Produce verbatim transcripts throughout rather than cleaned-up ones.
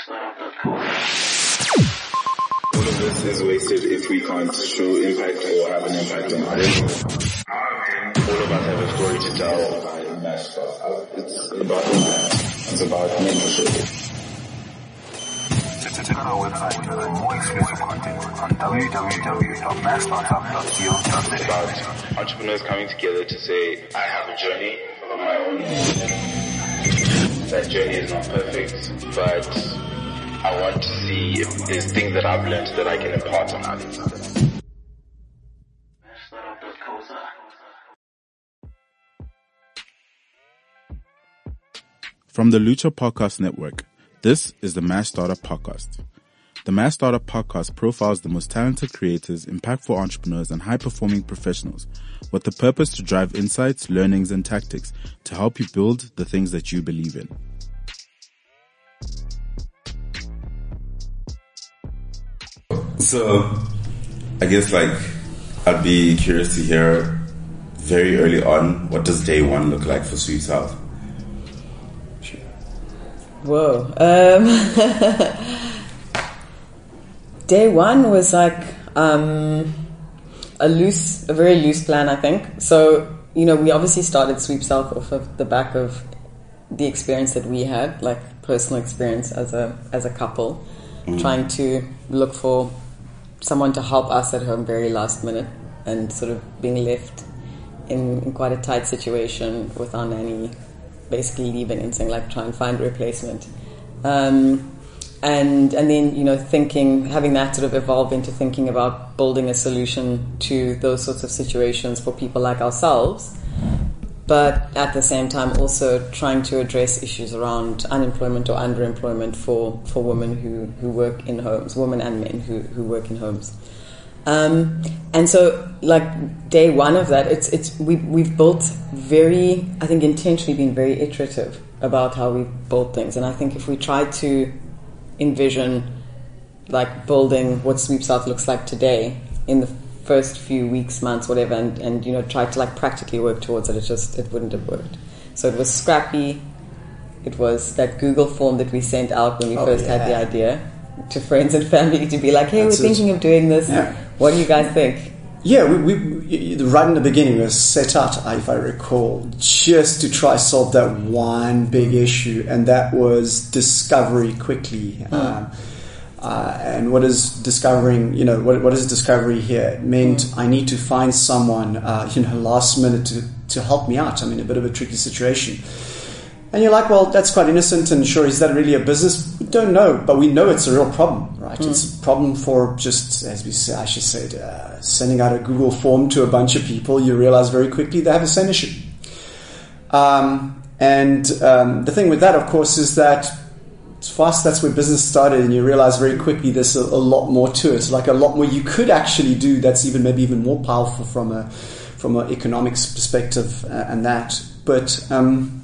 All of this is wasted if we can't show impact or have an impact on others. All of us have a story to tell. It's about impact. It's about mentorship. Check out our website for more exclusive content on w w w dot mass startup dot co dot za. About entrepreneurs coming together to say, I have a journey of my own. That journey is not perfect, but I want to see if there's things that I've learned that I can impart on others. From the Lucha Podcast Network, this is the Mass Startup Podcast. The Mass Startup Podcast profiles the most talented creators, impactful entrepreneurs, and high-performing professionals with the purpose to drive insights, learnings, and tactics to help you build the things that you believe in. So, I guess like I'd be curious to hear very early on, what does day one look like for Sweet South? Whoa. Um, day one was like um, a loose, a very loose plan, I think. So, you know, we obviously started Sweep South off of the back of the experience that we had, like personal experience as a as a couple, mm. trying to look for someone to help us at home very last minute and sort of being left in, in quite a tight situation with our nanny basically leaving and saying like try and find a replacement. Um, and and then, you know, thinking, having that sort of evolve into thinking about building a solution to those sorts of situations for people like ourselves, but at the same time also trying to address issues around unemployment or underemployment for, for women who, who work in homes, women and men who, who work in homes. Um, and so, like day one of that, it's it's we we've built very, I think, intentionally been very iterative about how we build things. And I think if we try to envision like building what Sweep South looks like today in the first few weeks, months, whatever, and, and you know try to like practically work towards it, it just it wouldn't have worked. So it was scrappy. It was that Google form that we sent out when we oh, first yeah. had the idea to friends and family to be like, hey, That's we're thinking it. of doing this. Yeah. What do you guys think? Yeah, we, we right in the beginning, it was set out, if I recall, just to try solve that one big issue, and that was discovery quickly. Mm. Um, uh, and what is discovering? You know, what what is discovery here? It meant mm. I need to find someone, uh, you know, last minute to to help me out. I mean, a bit of a tricky situation. And you're like, well, that's quite innocent, and sure, is that really a business? We don't know, but we know it's a real problem, right? Mm. It's a problem for just, as we say, I should say, uh, sending out a Google form to a bunch of people. You realize very quickly they have the same issue. Um, and um, the thing with that, of course, is that it's fast. That's where business started, and you realize very quickly there's a, a lot more to it. Like a lot more you could actually do. That's even maybe even more powerful from a from an economics perspective, uh, and that. But um,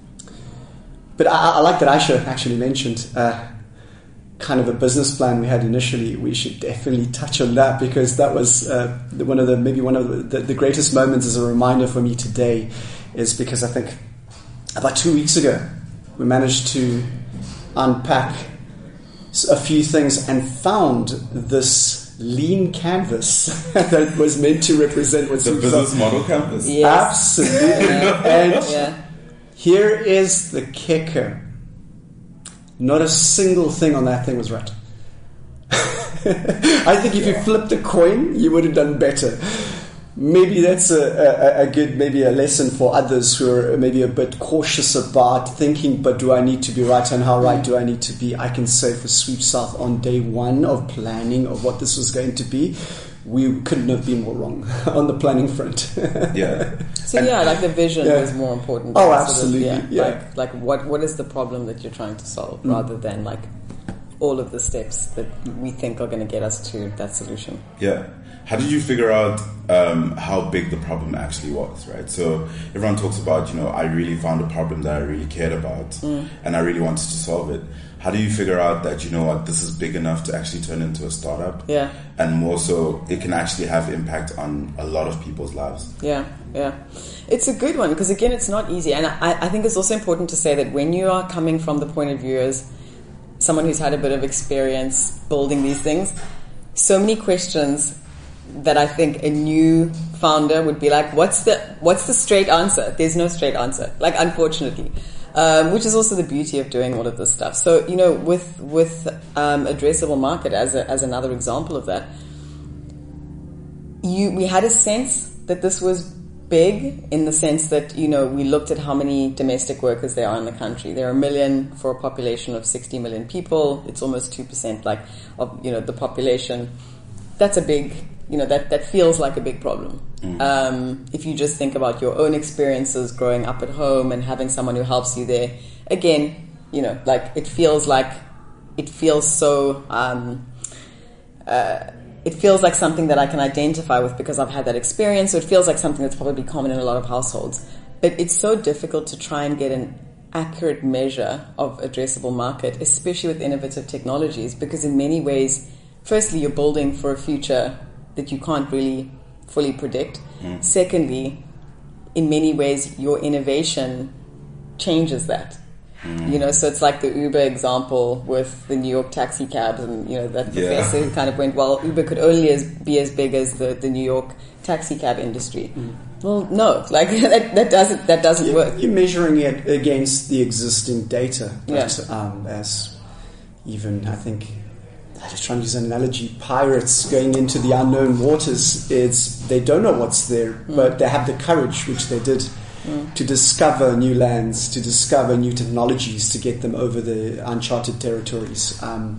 But I, I like that Aisha actually mentioned uh, kind of a business plan we had initially. We should definitely touch on that, because that was uh, one of the maybe one of the, the greatest moments as a reminder for me today, is because I think about two weeks ago we managed to unpack a few things and found this lean canvas that was meant to represent what's the business felt. model canvas. Yes. Absolutely. Yeah. And yeah. Here is the kicker. Not a single thing on that thing was right. I think if you flipped a coin, you would have done better. Maybe that's a, a, a good, maybe a lesson for others who are maybe a bit cautious about thinking, but do I need to be right, and how right do I need to be? I can say for Sweep South, on day one of planning of what this was going to be, we couldn't have been more wrong on the planning front. Yeah. So yeah, like the vision yeah. was more important. Oh, sort of, absolutely. yeah, yeah. Like, like what what is the problem that you're trying to solve, Mm. rather than like all of the steps that we think are going to get us to that solution. Yeah. How did you figure out um, how big the problem actually was, right? So everyone talks about, you know, I really found a problem that I really cared about mm. and I really wanted to solve it. How do you figure out that, you know what, this is big enough to actually turn into a startup? Yeah. And more so, it can actually have impact on a lot of people's lives. Yeah, yeah. It's a good one, because again, it's not easy. And I, I think it's also important to say that when you are coming from the point of view as someone who's had a bit of experience building these things, so many questions that I think a new founder would be like, what's the what's the straight answer? There's no straight answer, like, unfortunately, um, which is also the beauty of doing all of this stuff. So, you know, with with um, addressable market as a, as another example of that, you we had a sense that this was big in the sense that, you know, we looked at how many domestic workers there are in the country. There are a million for a population of sixty million people. It's almost two percent, like, of, you know, the population. That's a big, you know, that, that feels like a big problem. Mm. Um, if you just think about your own experiences growing up at home and having someone who helps you there, again, you know, like, it feels like, it feels so, um, uh, it feels like something that I can identify with because I've had that experience. So it feels like something that's probably common in a lot of households. But it's so difficult to try and get an accurate measure of addressable market, especially with innovative technologies, because in many ways, firstly, you're building for a future that you can't really fully predict. Mm. Secondly, in many ways, your innovation changes that. Mm. You know, so it's like the Uber example with the New York taxi cabs, and, you know, that professor yeah. who kind of went, well, Uber could only as, be as big as the, the New York taxi cab industry. Mm. Well, no, like that, that doesn't that doesn't you're, work. You're measuring it against the existing data, but yeah. um, as even I think. I just trying to use an analogy, pirates going into the unknown waters, it's, they don't know what's there, mm. but they have the courage, which they did, mm. to discover new lands, to discover new technologies, to get them over the uncharted territories. Um,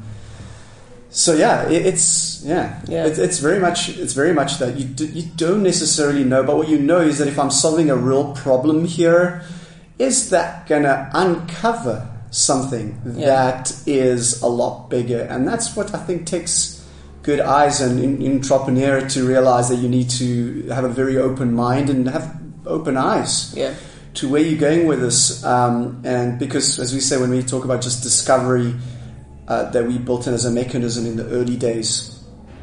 so yeah, it, it's yeah, yeah. It, it's very much it's very much that you do, you don't necessarily know, but what you know is that if I'm solving a real problem here, is that gonna uncover something yeah. that is a lot bigger? And that's what I think takes good eyes and an entrepreneur to realize that you need to have a very open mind and have open eyes yeah. to where you're going with this. Um, and because, as we say, when we talk about just discovery, uh, that we built in as a mechanism in the early days,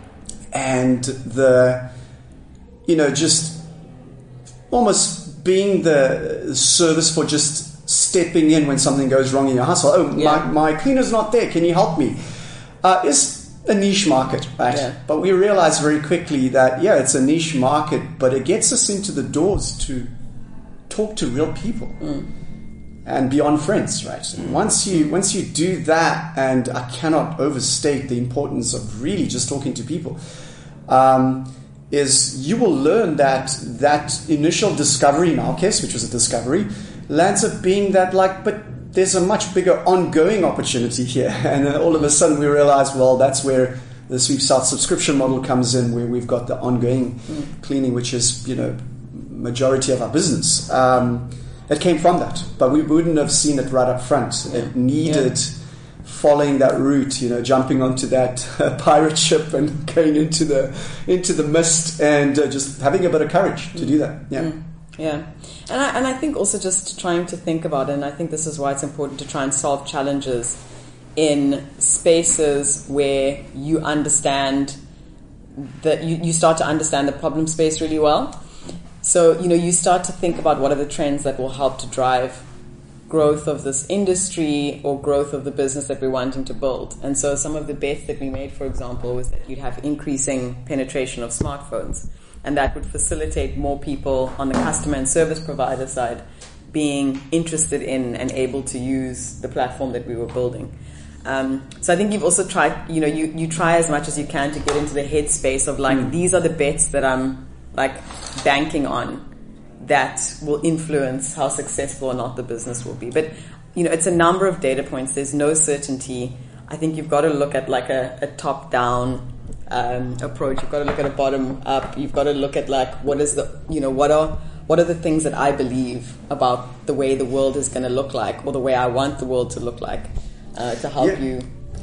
and the, you know, just almost being the service for just stepping in when something goes wrong in your household. Oh, yeah. my, my cleaner's not there. Can you help me? Uh, is a niche market, right? Yeah. But we realize very quickly that, yeah, it's a niche market, but it gets us into the doors to talk to real people mm. and beyond friends, right? Mm. Once you once you do that, and I cannot overstate the importance of really just talking to people, um, is you will learn that that initial discovery, in our case, which was a discovery, lands up being that, like, but there's a much bigger ongoing opportunity here. And then all of a sudden we realize, well, that's where the Sweep South subscription model comes in, where we've got the ongoing mm. cleaning, which is, you know, majority of our business. Um, it came from that, but we wouldn't have seen it right up front. Yeah. It needed yeah. following that route, you know, jumping onto that uh, pirate ship and going into the into the mist, and uh, just having a bit of courage mm. to do that. Yeah. Mm. Yeah. And I, and I think also just trying to think about it, and I think this is why it's important to try and solve challenges in spaces where you understand that you, you start to understand the problem space really well. So, you know, you start to think about what are the trends that will help to drive growth of this industry or growth of the business that we're wanting to build. And so some of the bets that we made, for example, was that you'd have increasing penetration of smartphones. And that would facilitate more people on the customer and service provider side being interested in and able to use the platform that we were building. Um, so I think you've also tried, you know, you, you try as much as you can to get into the headspace of like, mm. these are the bets that I'm like banking on that will influence how successful or not the business will be. But, you know, it's a number of data points. There's no certainty. I think you've got to look at like a, a top-down Um, approach. You've got to look at a bottom up. You've got to look at like what is the you know what are what are the things that I believe about the way the world is going to look like, or the way I want the world to look like, uh, to help yeah. you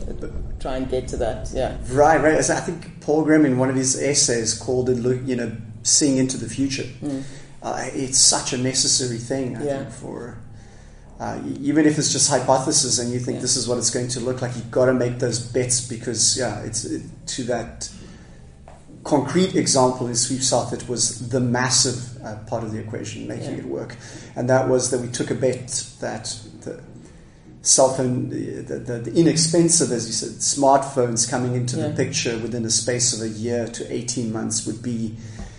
try and get to that. Yeah, right, right. So I think Paul Graham in one of his essays called it, you know, seeing into the future. Mm. Uh, it's such a necessary thing, I yeah. think, for. Uh, even if it's just hypothesis and you think yeah. this is what it's going to look like, you've got to make those bets, because yeah, it's it, to that concrete example in Sweep South, it was the massive uh, part of the equation making yeah. it work, and that was that we took a bet that the cell phone, the, the, the inexpensive, as you said, smartphones coming into Yeah. the picture within a space of a year to eighteen months would be,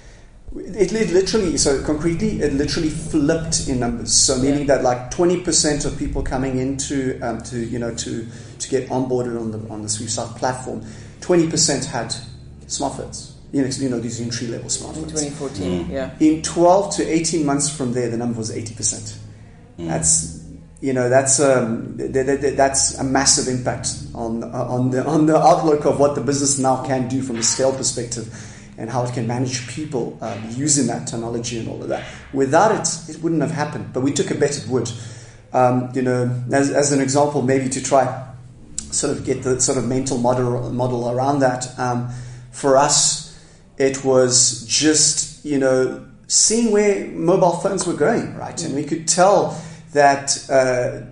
it, it literally, so concretely, it literally flipped in numbers. So meaning Yeah. that like twenty percent of people coming into, um, to, you know, to, to get onboarded on the, on the SweepSouth platform, twenty percent had smartphones. You know, you know, these entry level smartphones. In twenty fourteen, Mm. yeah. In twelve to eighteen months from there, the number was eighty percent. Mm. That's, you know, that's um, th- th- th- that's a massive impact on on the on the outlook of what the business now can do from a scale perspective, and how it can manage people um, using that technology and all of that. Without it, it wouldn't have happened. But we took a bet it would. Um, you know, as as an example, maybe to try sort of get the sort of mental model model around that. Um, for us, it was just, you know, seeing where mobile phones were going, right? And we could tell that uh,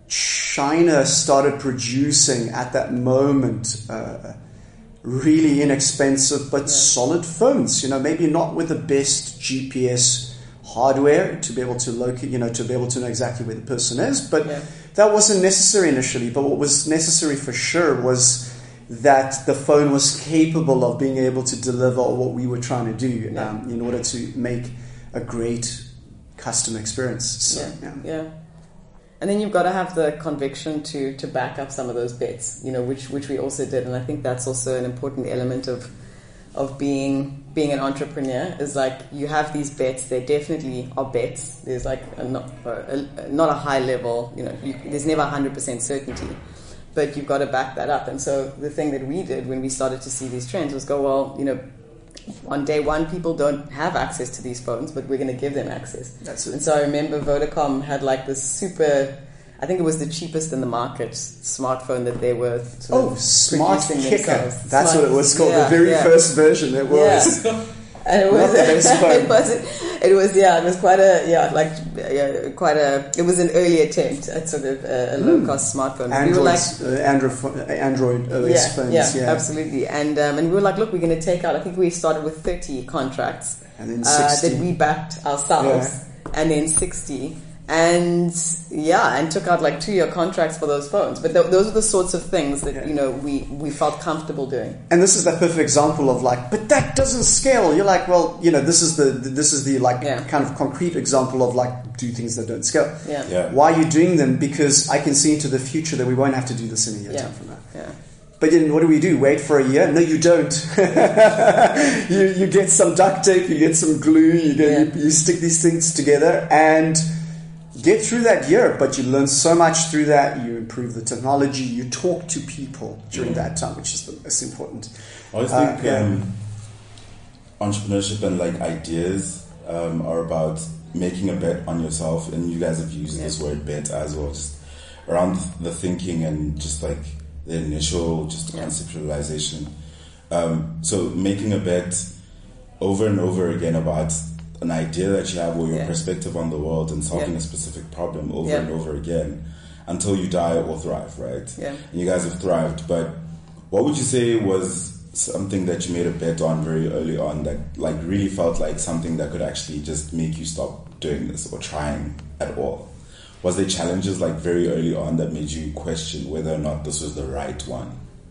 China started producing at that moment uh, really inexpensive but Yeah. solid phones. You know, maybe not with the best G P S hardware to be able to locate, you know, to be able to know exactly where the person is. But Yeah. that wasn't necessary initially. But what was necessary for sure was that the phone was capable of being able to deliver what we were trying to do Yeah. um, in order to make a great customer experience. So, yeah, yeah. yeah. And then you've got to have the conviction to to back up some of those bets, you know, which which we also did, and I think that's also an important element of of being being an entrepreneur. Is like you have these bets; they definitely are bets. There's like a not a, a, not a high level, you know. You, there's never a hundred percent certainty, but you've got to back that up. And so the thing that we did when we started to see these trends was go, well, you know, on day one, people don't have access to these phones, but we're going to give them access. That's it. And so I remember Vodacom had like this super, I think it was the cheapest in the market smartphone that they were sort Oh, of Smart producing Kicker. themselves. That's Smart- what it was called. yeah, the very yeah. first version. It was. Yeah. And it was, Not the best phone. it was, it was, yeah, it was quite a, yeah, like, yeah, quite a, it was an early attempt at sort of a, a low-cost smartphone. But we were like, Android's, uh, Android, pho- uh, Android O S yeah, phones. yeah, Yeah, absolutely. And um, and we were like, look, we're going to take out. I think we started with thirty contracts And then uh, sixty. that we backed ourselves, and then sixty, and yeah, and took out like two-year contracts for those phones. But th- those are the sorts of things that Yeah. you know we we felt comfortable doing. And this is the perfect example of like, but that doesn't scale. You're like, well, you know, this is the this is the like Yeah. kind of concrete example of like do things that don't scale. Yeah, Yeah. Why are you doing them? Because I can see into the future that we won't have to do this in a year Yeah. time from now. yeah. But then what do we do? Wait for a year? No, you don't. you you get some duct tape, you get some glue, you get Yeah. you, you stick these things together and get through that year. But you learn so much through that. You improve the technology. You talk to people during that time, which is the most important. I always Uh, think yeah. um, entrepreneurship and like ideas um, are about making a bet on yourself, and you guys have used Yeah. this word bet as well, just around the thinking and just like the initial just Yeah. conceptualization. Um, so making a bet over and over again about an idea that you have or your Yeah. perspective on the world and solving Yeah. a specific problem over Yeah. and over again until you die or thrive, right? Yeah. And you guys have thrived, but what would you say was something that you made a bet on very early on that like really felt like something that could actually just make you stop doing this or trying at all? Was there challenges like very early on that made you question whether or not this was the right one?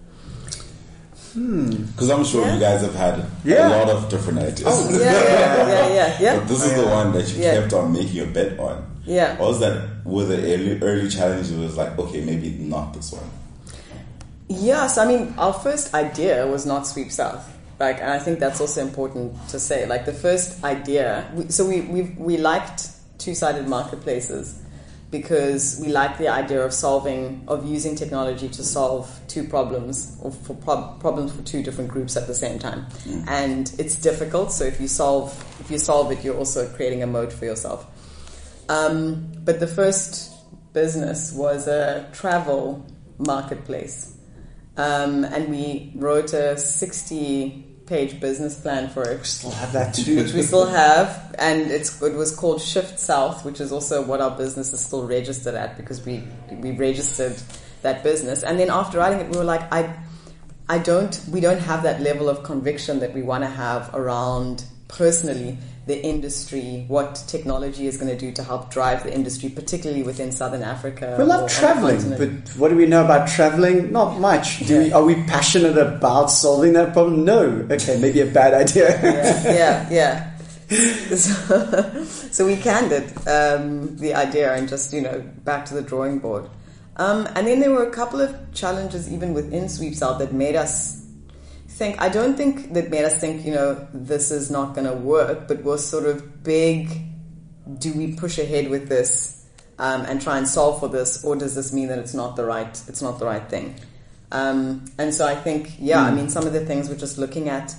Because I'm sure Yeah. you guys have had Yeah. a lot of different ideas. Oh, Yeah, yeah, yeah, yeah, yeah. But this is the one that you Yeah. kept on making a bet on. Yeah. What was that? Were the early, early challenges was like, okay, maybe not this one? Yes, I mean, our first idea was not Sweep South. Like, and I think that's also important to say. Like, the first idea, we, so we, we we liked two-sided marketplaces because we like the idea of solving, of using technology to solve two problems or for prob- problems for two different groups at the same time. Mm. And it's difficult. So if you solve, if you solve it, you're also creating a moat for yourself. Um, but the first business was a travel marketplace. Um, and we wrote a sixty-page business plan for it, Still have that too. which we still have, and it's it was called Shift South, which is also what our business is still registered at because we we registered that business. And then after writing it, we were like, I I don't we don't have that level of conviction that we want to have around personally the industry, what technology is going to do to help drive the industry, particularly within Southern Africa. We love traveling, but what do we know about traveling? Not much. Do we, are we passionate about solving that problem? No. Okay, maybe a bad idea. yeah, yeah. yeah. So, so we canned it, um, the idea, and just, you know, back to the drawing board. Um, and then there were a couple of challenges even within Sweep South that made us think, I don't think that made us think, you know, this is not going to work, but was sort of big, do we push ahead with this um, and try and solve for this, or does this mean that it's not the right, it's not the right thing? Um, and so I think, yeah, mm. I mean, some of the things we're just looking at,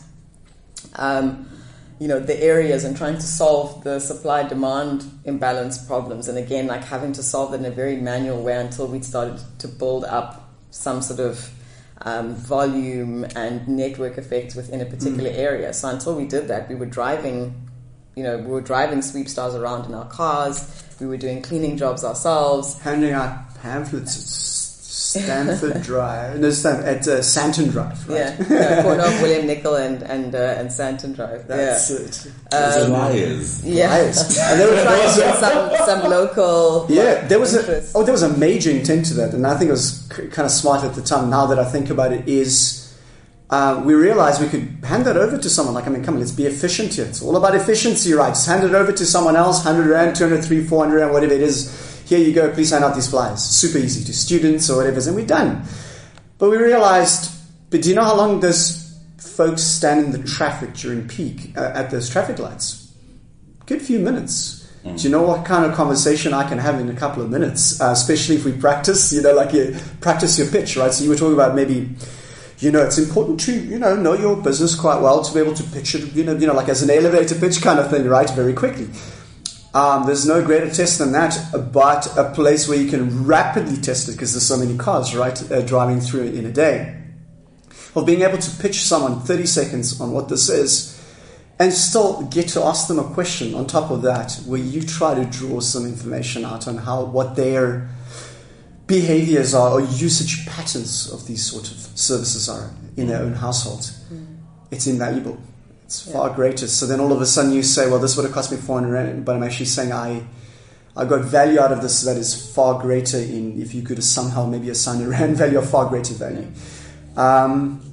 um, you know, the areas and trying to solve the supply-demand imbalance problems. And again, like having to solve it in a very manual way until we started to build up some sort of Um, volume and network effects within a particular mm. area. So until we did that, we were driving, you know, we were driving Sweep Stars around in our cars. We were doing cleaning jobs ourselves, handing out pamphlets at Stanford Drive, no, Stanford, at uh, Santon Drive, right? Yeah, yeah, corner of William Nicol and and uh, and Santon Drive. That's yeah. it. Um, liars. Yeah, liars. And there were trying to get some some local. Yeah, there was interest. a oh, there was a major intent to that, and I think it was c- kind of smart at the time. Now that I think about it, is uh, we realized we could hand that over to someone. Like, I mean, come on, let's be efficient here. It's all about efficiency, right? Just hand it over to someone else. Hundred rand, two hundred, three, four hundred rand, whatever it is. Here you go, please hand out these flyers. Super easy to students or whatever, and we're done. But we realized, but do you know how long those folks stand in the traffic during peak uh, at those traffic lights? Good few minutes. Mm. Do you know what kind of conversation I can have in a couple of minutes, uh, especially if we practice, you know, like you practice your pitch, right? So you were talking about maybe, you know, it's important to, you know, know your business quite well to be able to pitch it, you know, you know, like as an elevator pitch kind of thing, right? Very quickly. Um, there's no greater test than that, but a place where you can rapidly test it because there's so many cars, right, uh, driving through in a day. Of being able to pitch someone thirty seconds on what this is and still get to ask them a question on top of that where you try to draw some information out on how, what their behaviors are or usage patterns of these sort of services are in their own household. Mm. It's invaluable. It's far yeah. greater. So then all of a sudden you say, well, this would have cost me four hundred rand, but I'm actually saying I I got value out of this that is far greater in, if you could somehow maybe assign a rand value of far greater value. Um,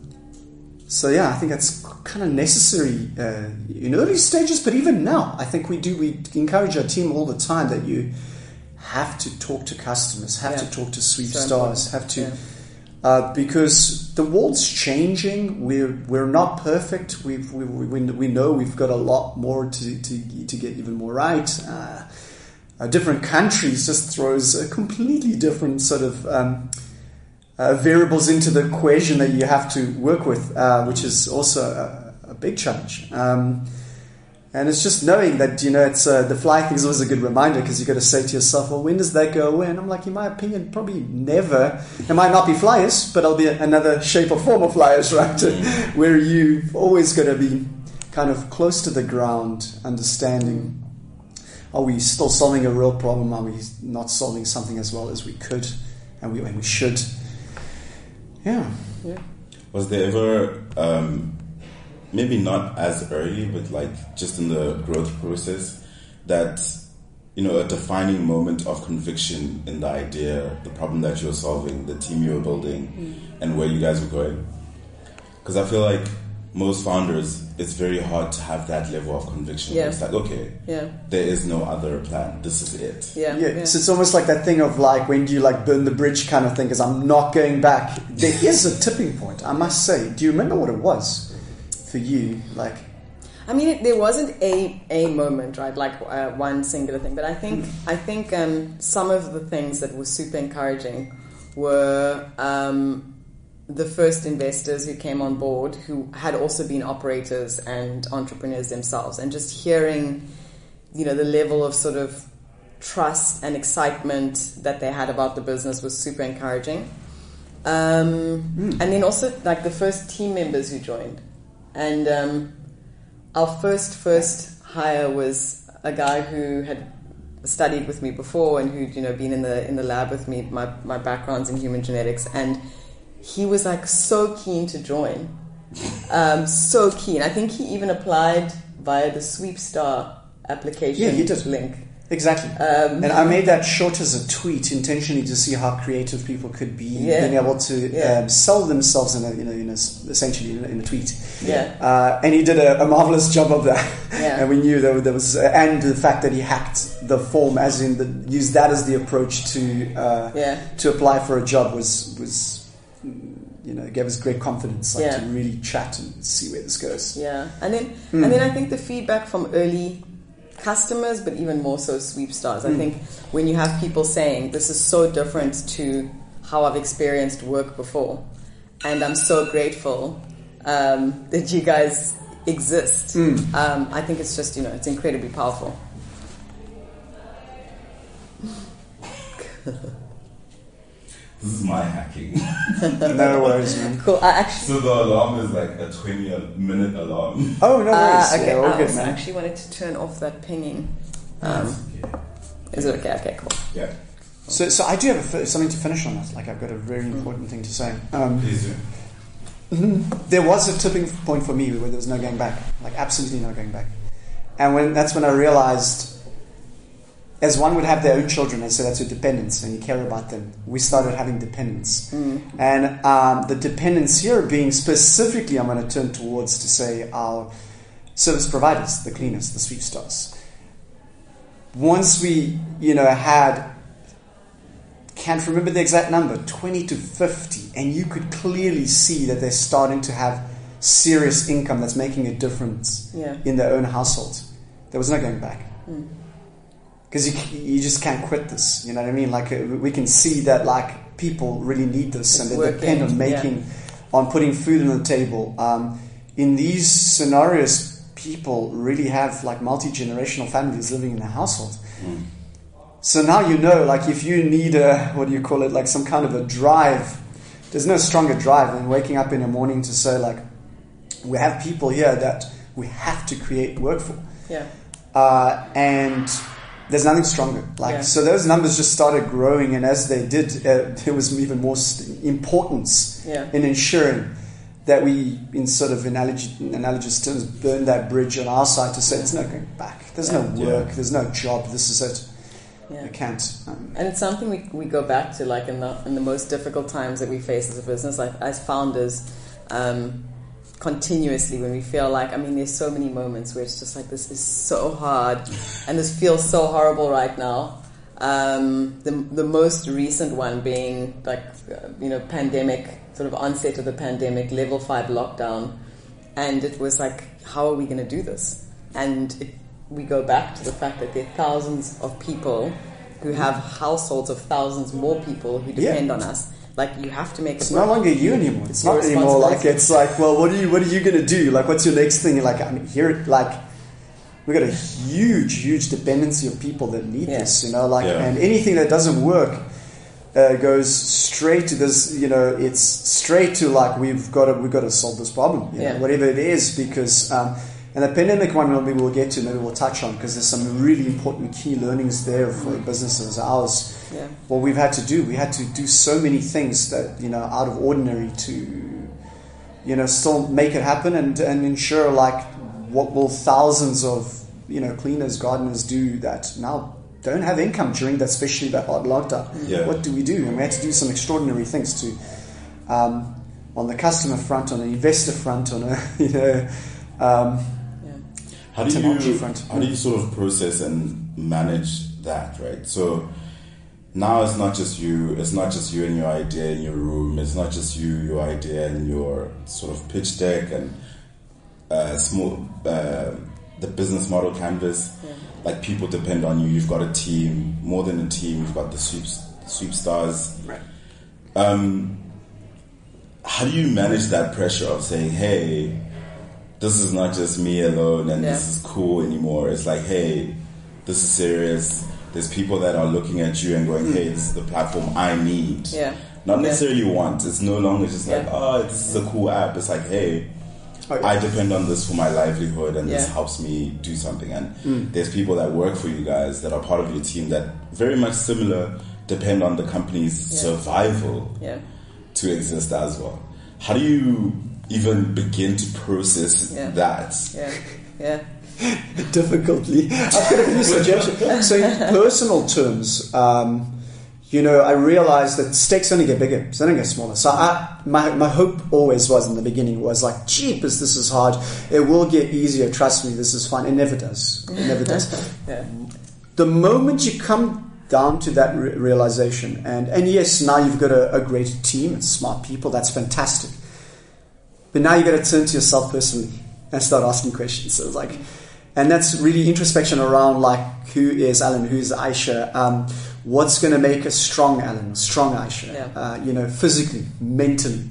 so yeah, I think that's kind of necessary uh, in early stages, but even now, I think we do, we encourage our team all the time that you have to talk to customers, have yeah. to talk to Sweep so Stars, have to... Yeah. Uh, because the world's changing, we're we're not perfect. We've, we we we know we've got a lot more to to to get even more right. Uh, uh, different countries just throws a completely different sort of um, uh, variables into the equation that you have to work with, uh, which is also a, a big challenge. Um, And it's just knowing that, you know, it's uh, the fly thing is always a good reminder because you've got to say to yourself, well, when does that go away? And I'm like, in my opinion, probably never. It might not be flyers, but it'll be another shape or form of flyers, right? Mm. Where you've always got to be kind of close to the ground, understanding, are we still solving a real problem? Are we not solving something as well as we could and we, and we should? Yeah. yeah. Was there ever... Um maybe not as early, but like just in the growth process, that, you know, a defining moment of conviction in the idea, the problem that you're solving, the team you're building, mm. and where you guys were going? Because I feel like most founders, it's very hard to have that level of conviction. Yeah. It's like, okay, yeah. there is no other plan. This is it. Yeah. Yeah. yeah. So it's almost like that thing of like, when do you like burn the bridge kind of thing, because I'm not going back. There is a tipping point, I must say. Do you remember what it was for you? Like, I mean, it, there wasn't a a moment, right? Like uh, one singular thing, but I think I think um, some of the things that were super encouraging were um, the first investors who came on board, who had also been operators and entrepreneurs themselves, and just hearing, you know, the level of sort of trust and excitement that they had about the business was super encouraging. Um, mm. And then also like the first team members who joined. And um, our first first hire was a guy who had studied with me before and who'd, you know, been in the in the lab with me. My my background's in human genetics, and he was like so keen to join, um, so keen. I think he even applied via the Sweepstar application Yeah, he did. link. Exactly. Um, and I made that short as a tweet intentionally to see how creative people could be, Yeah. being able to Yeah. um, sell themselves in a, you know, in a, essentially in a, in a tweet. Yeah. Uh, and he did a, a marvelous job of that. Yeah. And we knew that there was, uh, and the fact that he hacked the form, as in the, used that as the approach to uh, Yeah. to apply for a job was was you know gave us great confidence, like Yeah. to really chat and see where this goes. Yeah, and then Hmm. and then I think the feedback from early customers, but even more so Sweepstars. I Mm. think when you have people saying this is so different to how I've experienced work before, and I'm so grateful um, that you guys exist. Mm. Um, I think it's just you know it's incredibly powerful. This is my hacking. No worries, man. Cool. I actually. So the alarm is like a twenty minute alarm. Oh, no worries. Ah, okay. Yeah, all I good, also man. actually wanted to turn off that pinging. Um, is it okay? Okay, cool. Yeah. So, so I do have a fi- something to finish on that. Like, I've got a very important thing to say. Um, Please do. there was a tipping point for me where there was no going back. Like, absolutely no going back. And when that's when I realized, as one would have their own children, and so that's your dependents, and you care about them, we started having dependents. Mm. And um, the dependents here being specifically, I'm going to turn towards to say our service providers, the cleaners, the Sweepstars. Once we, you know, had, can't remember the exact number, twenty to fifty, and you could clearly see that they're starting to have serious income that's making a difference Yeah. in their own household. There was no going back. Mm. Because you, you just can't quit this, you know what I mean? Like, uh, we can see that, like, people really need this, It's and they working, depend on making, yeah. on putting food on the table. Um, in these scenarios, people really have, like, multi-generational families living in a household. Mm. So now you know, like, if you need a, what do you call it, like some kind of a drive, there's no stronger drive than waking up in the morning to say, like, we have people here that we have to create work for. Yeah. Uh, and there's nothing stronger. Like, Yeah. so those numbers just started growing, and as they did, uh, there was even more st- importance Yeah. in ensuring that we, in sort of analogy, analogous terms, burn that bridge on our side to say it's not going back. There's no Yeah. work. Yeah. There's no job. This is it. Yeah. You can't. Um, And it's something we, we go back to, like in the in the most difficult times that we face as a business, like as founders, um, continuously when we feel like, I mean, there's so many moments where it's just like, this is so hard, and this feels so horrible right now. Um, the the most recent one being like, uh, you know, pandemic, sort of onset of the pandemic, level five lockdown, and it was like, how are we going to do this? And it, we go back to the fact that there are thousands of people who have households of thousands more people who depend Yeah. on us. Like, you have to make it It's work. no longer you anymore. It's, It's not your anymore like responsibility. it's like, well, what are you what are you gonna do? Like, what's your next thing? You're like, I mean, here, like, we got a huge, huge dependency of people that need Yeah. this, you know, like, Yeah. and anything that doesn't work uh, goes straight to this, you know, it's straight to like, we've got to we've got to solve this problem, you Yeah. know, whatever it is, because. Um, and the pandemic one, maybe we'll get to, maybe we'll touch on, because there's some really important key learnings there for businesses ours. Yeah. What we've had to do, we had to do so many things that, you know, out of ordinary to, you know, still make it happen and, and ensure, like, what will thousands of, you know, cleaners, gardeners do that now don't have income during that, especially that hard lockdown. Yeah. What do we do? And we had to do some extraordinary things to, um, on the customer front, on the investor front, on a, you know, um, How do Technology you front. how do you sort of process and manage that, right? So now it's not just you, it's not just you and your idea in your room, it's not just you, your idea and your sort of pitch deck and uh, small uh, the business model canvas. Yeah. Like, people depend on you. You've got a team, more than a team. You've got the sweeps, Sweepstars. Right. Um, how do you manage that pressure of saying, hey, this is not just me alone and Yeah. this is cool anymore. It's like, hey, this is serious. There's people that are looking at you and going, hey, this is the platform I need. Yeah. Not Yeah. necessarily want. It's no longer just like, Yeah. oh, this is a cool app. It's like, hey, Oh, yeah. I depend on this for my livelihood and this Yeah. helps me do something. And there's people that work for you guys that are part of your team that very much similar depend on the company's Yeah. survival Yeah. to exist as well. How do you even begin to process Yeah. that? Yeah. Yeah. difficultly. I've got a few suggestions. So in personal terms, um, you know, I realized that stakes only get bigger, so they don't get smaller. So I, my my hope always was in the beginning was like, jeepers, this is hard. It will get easier. Trust me, this is fun. It never does. It never does. Yeah. The moment you come down to that re- realization, and, and yes, now you've got a, a great team and smart people, that's fantastic. But now you've got to turn to yourself personally and start asking questions. So it's like, and that's really introspection around like, who is Alan, who is Aisha, um, what's going to make a strong Alan, strong Aisha, yeah. uh, you know, physically, mentally.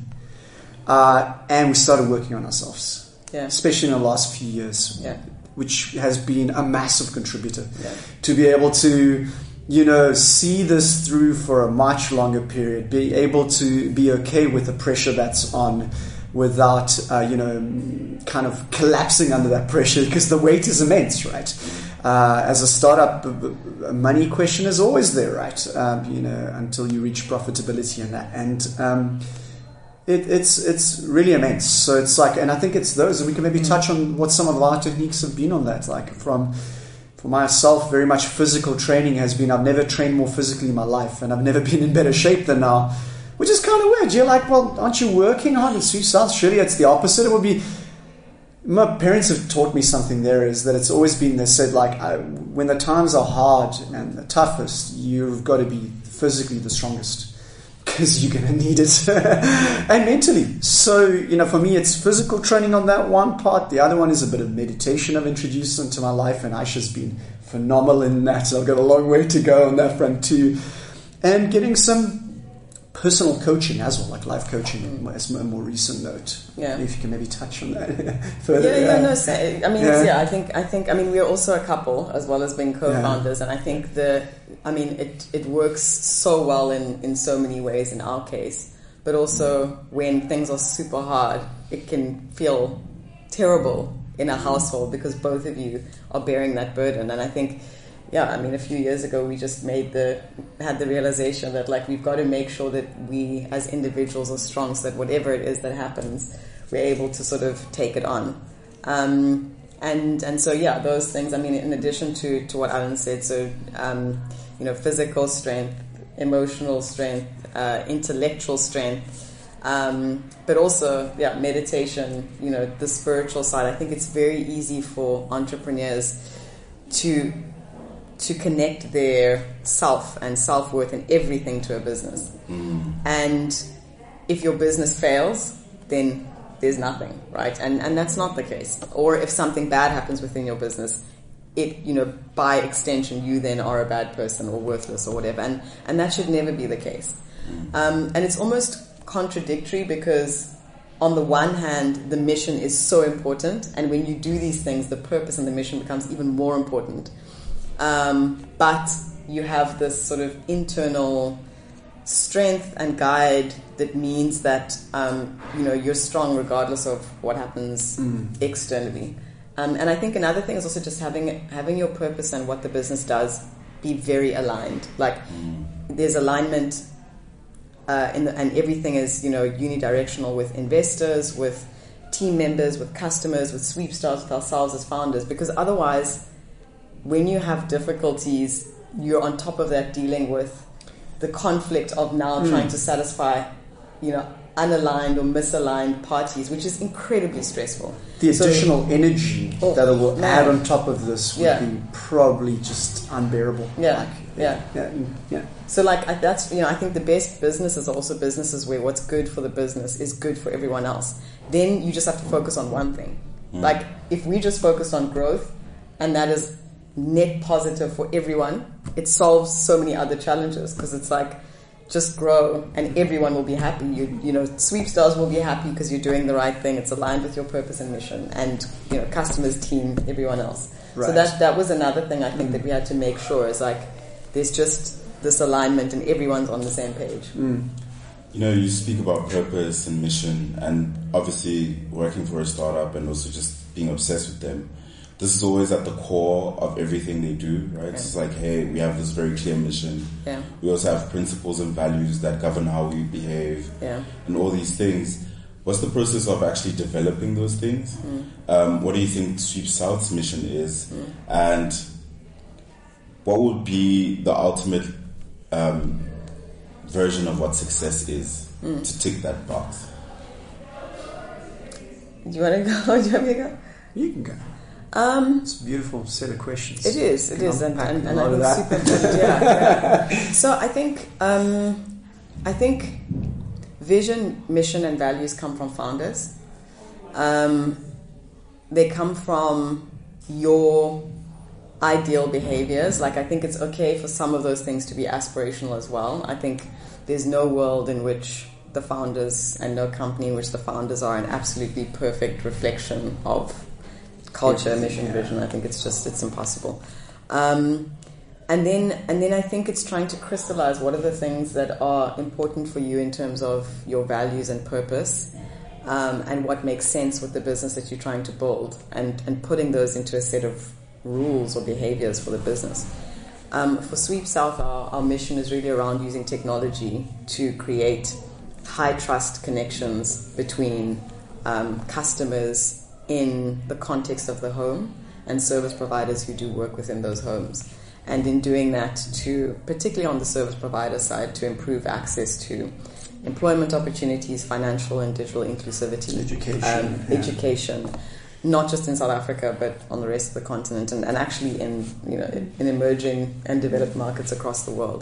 Uh, and we started working on ourselves, yeah. especially in the last few years, yeah. which has been a massive contributor yeah. to be able to, you know, see this through for a much longer period, be able to be okay with the pressure that's on without, uh, you know, kind of collapsing under that pressure because the weight is immense, right? Uh, as a startup, a money question is always there, right? Um, you know, until you reach profitability and that. And um, it, it's it's really immense. So it's like, and I think it's those, and we can maybe touch on what some of our techniques have been on that. Like from, for myself, very much physical training has been, I've never trained more physically in my life, and I've never been in better shape than now. Which is kind of weird. You're like, well, aren't you working hard in Swiss South? Surely it's the opposite. It would be. My parents have taught me something there is that it's always been, they said, like, I, when the times are hard and the toughest, you've got to be physically the strongest because you're going to need it. And mentally. So, you know, for me, it's physical training on that one part. The other one is a bit of meditation I've introduced into my life, and Aisha's been phenomenal in that. So I've got a long way to go on that front too. And getting some personal coaching as well, like life coaching mm. as a more recent note. Yeah. If you can maybe touch on that further. Yeah, yeah, yeah. no, so, I mean, yeah. yeah, I think, I think, I mean, we're also a couple as well as being co-founders, yeah. and I think the, I mean, it, it works so well in, in so many ways in our case, but also mm. when things are super hard, it can feel terrible in a household because both of you are bearing that burden, and I think. Yeah, I mean, a few years ago, we just made the had the realization that like we've got to make sure that we as individuals are strong, so that whatever it is that happens, we're able to sort of take it on. Um, and and so yeah, those things. I mean, in addition to, to what Alan said, so um, you know, physical strength, emotional strength, uh, intellectual strength, um, but also yeah, meditation. You know, the spiritual side. I think it's very easy for entrepreneurs to. to connect their self and self-worth and everything to a business. Mm. And if your business fails, then there's nothing, right? And and that's not the case. Or if something bad happens within your business, it, you know, by extension, you then are a bad person or worthless or whatever. And, and that should never be the case. Mm. Um, and it's almost contradictory because on the one hand, the mission is so important. And when you do these things, the purpose and the mission becomes even more important. Um, but you have this sort of internal strength and guide that means that um, you know you're strong regardless of what happens mm. externally. Um, and I think another thing is also just having having your purpose and what the business does be very aligned. Like mm. there's alignment, uh, in the, and everything is you know unidirectional with investors, with team members, with customers, with Sweepstars, with ourselves as founders. Because otherwise, when you have difficulties, you're on top of that dealing with the conflict of now mm. trying to satisfy, you know, unaligned or misaligned parties, which is incredibly stressful. The so, additional energy oh, that it will man. add on top of this would yeah. be probably just unbearable. Yeah, like, yeah, yeah, yeah. So, like, I, that's you know, I think the best businesses are also businesses where what's good for the business is good for everyone else. Then you just have to focus on one thing. Mm. Like, if we just focus on growth, and that is net positive for everyone, it solves so many other challenges because it's like just grow and everyone will be happy. You you know, Sweepstars will be happy because you're doing the right thing. It's aligned with your purpose and mission, and you know, customers, team, everyone else. Right. So that that was another thing I think mm. that we had to make sure is like there's just this alignment and everyone's on the same page. Mm. You know, you speak about purpose and mission, and obviously working for a startup and also just being obsessed with them. This is always at the core of everything they do, right? Yeah. It's like, hey, we have this very clear mission. Yeah. We also have principles and values that govern how we behave, yeah. and all these things. what's the process of actually developing those things? Mm. Um, what do you think Sweep South's mission is? Mm. And what would be the ultimate um, version of what success is mm. to tick that box? Do you want to go? Do you want me to go? You can go. Um, it's a beautiful set of questions. It is, it is, and, and, and I think that. super good. Yeah, yeah. So I think, um, I think vision, mission, and values come from founders. Um, they come from your ideal behaviors. Like, I think it's okay for some of those things to be aspirational as well. I think there's no world in which the founders and no company in which the founders are an absolutely perfect reflection of culture, mission, yeah. vision. I think it's just, it's impossible. Um, and then, and then I think it's trying to crystallize what are the things that are important for you in terms of your values and purpose, um, and what makes sense with the business that you're trying to build, and, and putting those into a set of rules or behaviors for the business. Um, for Sweep South, our, our mission is really around using technology to create high trust connections between um, customers in the context of the home and service providers who do work within those homes. And in doing that, to particularly on the service provider side, to improve access to employment opportunities, financial and digital inclusivity, education, um, yeah. education, not just in South Africa but on the rest of the continent, and, and actually in you know in emerging and developed markets across the world.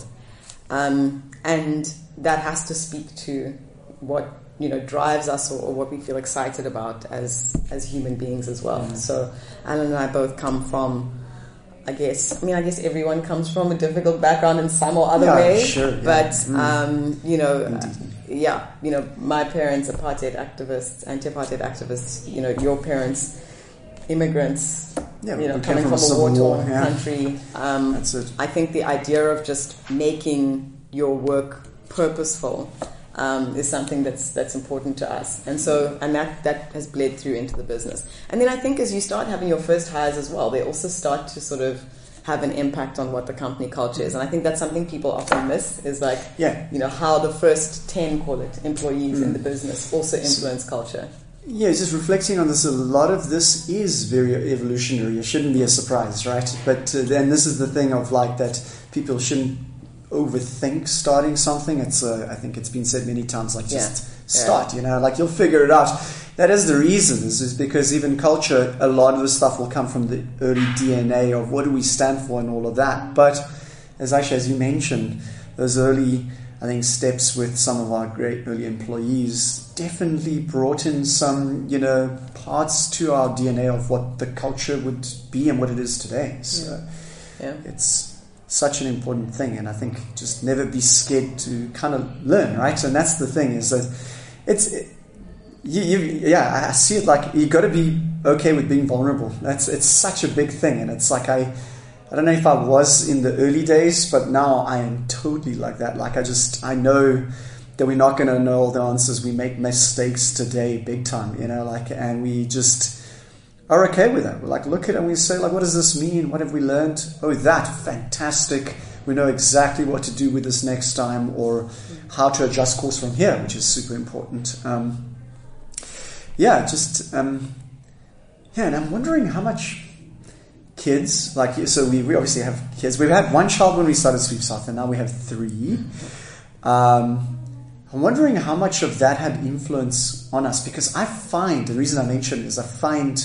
Um, and that has to speak to what you know drives us, or, or what we feel excited about as as human beings as well. Mm. So Alan and I both come from, I guess, I mean, I guess everyone comes from a difficult background in some or other yeah, way. Sure, yeah. But, mm. um, you know, Indeed. yeah, you know, my parents, apartheid activists, anti-apartheid activists, you know, your parents, immigrants, yeah, you know, we coming from, from a a war-torn war, yeah. country. Um, That's it. I think the idea of just making your work purposeful Um, is something that's that's important to us, and so and that that has bled through into the business. And then I think as you start having your first hires as well, they also start to sort of have an impact on what the company culture is. And I think that's something people often miss, is like yeah. you know how the first ten, call it, employees mm. in the business also influence culture. Yeah, just reflecting on this, a lot of this is very evolutionary. It shouldn't be a surprise, right? But uh, then this is the thing of like that people shouldn't overthink starting something. It's uh, I think it's been said many times, like just yeah. start, yeah. you know, like you'll figure it out. That is the reason, is, is because even culture, a lot of the stuff will come from the early D N A of what do we stand for and all of that. But as Aisha, as you mentioned, those early, I think, steps with some of our great early employees definitely brought in some, you know, parts to our D N A of what the culture would be and what it is today. So yeah. Yeah. it's such an important thing, and I think just never be scared to kind of learn, right? And that's the thing, is that it's it, you, you, yeah I see it like you got to be okay with being vulnerable. That's it's such a big thing, and it's like I I don't know if I was in the early days, but now I am totally like that. Like I just I know that we're not going to know all the answers. We make mistakes today, big time, you know, like, and we just are okay with that. We're like, look at it and we say, like, what does this mean? What have we learned? Oh, that, fantastic. We know exactly what to do with this next time, or how to adjust course from here, which is super important. Um, yeah, just, um, yeah, and I'm wondering how much kids, like, so we, we obviously have kids. We've had one child when we started Sweep South, and now we have three. Um, I'm wondering how much of that had influence on us, because I find, the reason I mentioned is I find